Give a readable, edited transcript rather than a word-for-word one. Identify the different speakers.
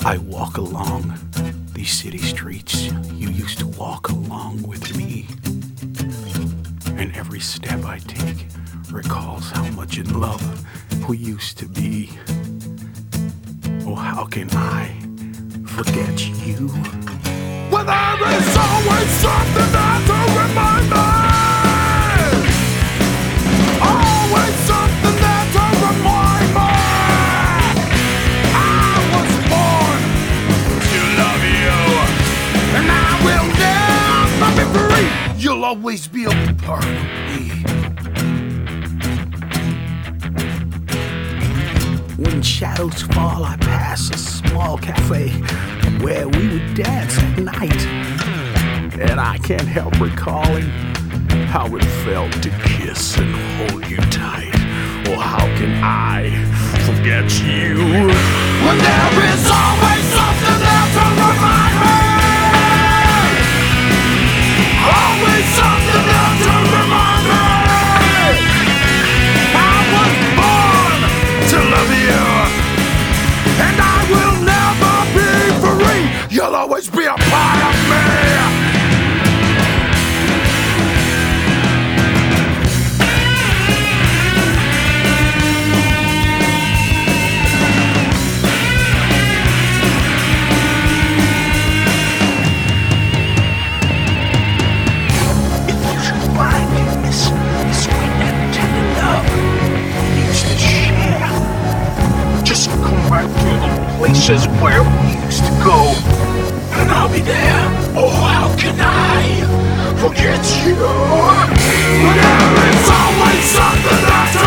Speaker 1: I walk along these city streets you used to walk along with me. And every step I take recalls how much in love we used to be. Oh, how can I forget you? Well, there is always something there to remind me. Always something there to remind me. I was born to love you, and I will never be free. You'll always be a part of me. When shadows fall, I pass a small cafe where we would dance at night, and I can't help recalling how it felt to kiss and hold you tight. Oh, how can I forget you? When there is always something there to remind me. Always something there to remind me. I was born to love you, and I will never be free. You'll always be a part of me. Places where we used to go, and I'll be there. Oh, how can I forget you? But there is always something that's